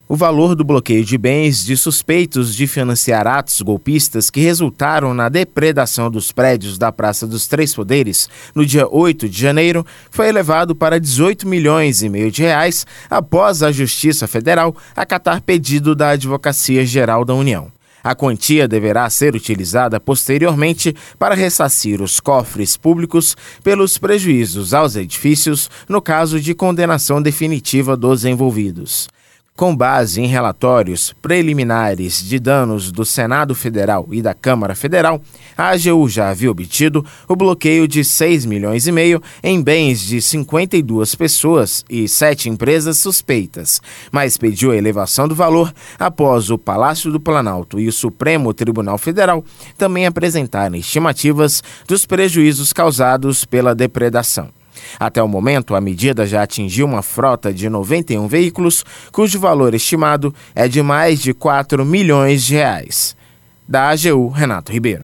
O valor do bloqueio de bens de suspeitos de financiar atos golpistas que resultaram na depredação dos prédios da Praça dos Três Poderes no dia 8 de janeiro foi elevado para 18 milhões e meio de reais após a Justiça Federal acatar pedido da Advocacia Geral da União. A quantia deverá ser utilizada posteriormente para ressarcir os cofres públicos pelos prejuízos aos edifícios no caso de condenação definitiva dos envolvidos. Com base em relatórios preliminares de danos do Senado Federal e da Câmara Federal, a AGU já havia obtido o bloqueio de 6 milhões e meio em bens de 52 pessoas e 7 empresas suspeitas, mas pediu a elevação do valor após o Palácio do Planalto e o Supremo Tribunal Federal também apresentarem estimativas dos prejuízos causados pela depredação. Até o momento, a medida já atingiu uma frota de 91 veículos, cujo valor estimado é de mais de 4 milhões de reais. Da AGU, Renato Ribeiro.